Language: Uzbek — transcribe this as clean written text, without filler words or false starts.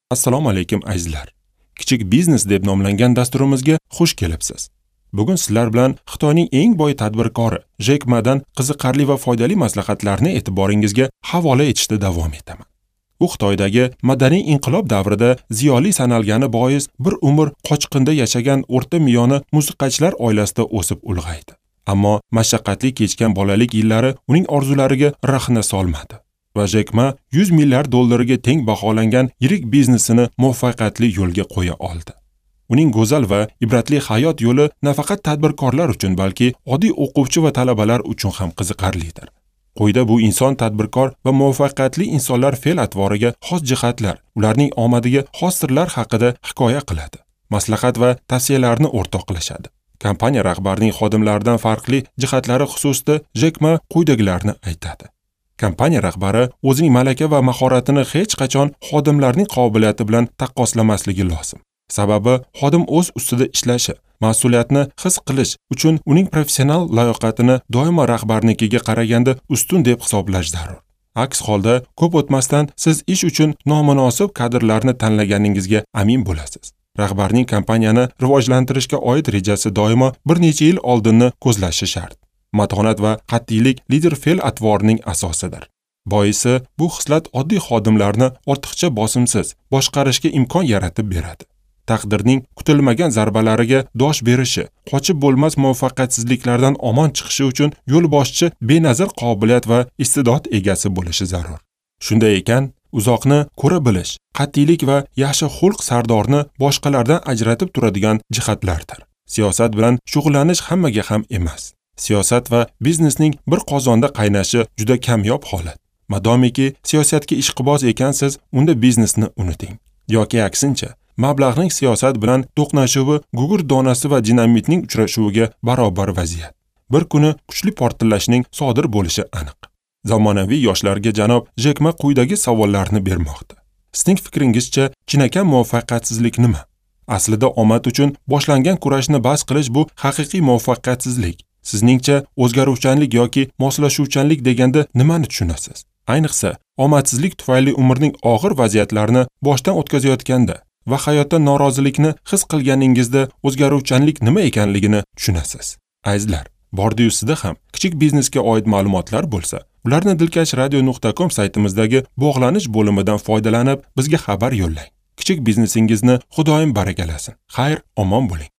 Assalomu alaykum azizlar. Kichik biznes deb nomlangan dasturimizga xush kelibsiz. Bugun sizlar bilan Xitoyning eng boy tadbirkori Jek Madan qiziqarli va foydali maslahatlarni e'tiboringizga havola etishda davom etaman. U Xitoydagi madaniy inqilob davrida ziyoli sanalgani bois bir umr qochqinda yashagan o'rta miyoni musiqachilar oilasida o'sib ulg'aydi. Ammo mashaqqatli kechgan bolalik yillari uning orzulariga rahna solmadi. Va Jek Ma $100 milliard teng baholangan yirik biznesini muvaffaqiyatli yo'lga qo'ya oldi. Uning go'zal va ibratli hayot yo'li nafaqat tadbirkorlar uchun, balki oddiy o'quvchi va talabalar uchun ham qiziqarlidir. Quyida bu inson tadbirkor va muvaffaqiyatli insonlar fe'l-atvoriga xos jihatlar, ularning omadiga xos sirlar haqida hikoya qiladi. Maslahat va tavsiyalarni o'rtoqlashadi. Kompaniya rahbarining xodimlaridan farqli jihatlari xususida Jek Ma quyidagilarni aytadi. Kompaniya rahbari o'zining malaka va mahoratini hech qachon xodimlarning qobiliyati bilan taqqoslamasligi lozim. Sababi xodim o'z ustida ishlashi, mas'uliyatni his qilish uchun uning professional layoqatini doimo rahbarnikiga qaraganda ustun deb hisoblash zarur. Aks holda ko'p o'tmasdan siz ish uchun nomunosib kadrlarni tanlaganingizga amin bo'lasiz. Rahbarning kompaniyani rivojlantirishga oid rejasi doimo bir necha yil oldinni ko'zlashi shart. Matonat va qat'iylik lider fe'l-atvorining asosidir. Boisi bu xislat oddiy xodimlarni ortiqcha bosimsiz boshqarishga imkon yaratib beradi. Taqdirning kutilmagan zarbalariga dosh berishi, qochib bo'lmas muvaffaqiyatsizliklardan omon chiqishi uchun yo'lboshchi benazir qobiliyat va iste'dod egasi bo'lishi zarur. Shunday ekan, uzoqni ko'ra bilish, qat'iylik va yaxshi xulq sardorni boshqalardan ajratib turadigan jihatlardir. Siyosat bilan shug'ullanish hammaga ham emas. Siyosat va biznesning bir qozonda qaynashi juda kamyob holat. Madomiki siyosatga ishqiboz ekansiz, unda biznesni unuting. Yoki aksincha, mablag'ning siyosat bilan to'qnashuvi gugur donasi va dinamitning uchrashuviga barobar vaziyat. Bir kuni kuchli portlashning sodir bo'lishi aniq. Zamonaviy yoshlarga janob Jek Ma quyidagi savollarni bermoqda. Sizning fikringizcha, chinakam muvaffaqiyatsizlik nima? Aslida omad uchun boshlangan kurashni bas qilish bu haqiqiy muvaffaqiyatsizlik. Sizningcha o'zgaruvchanlik yoki moslashuvchanlik deganda nimani tushunasiz? Ayniqsa, omadsizlik tufayli umrning og'ir vaziyatlarini boshdan o'tkazayotganda va hayotda norozilikni his qilganingizda o'zgaruvchanlik nima ekanligini tushunasiz. Azizlar, bordi-yu sizda ham kichik biznesga oid ma'lumotlar bo'lsa, ularni dilkashradio.com saytimizdagi bog'lanish bo'limidan foydalanib bizga xabar yo'llang. Kichik biznesingizni Xudoyim barakalasin. Xayr, omon bo'ling.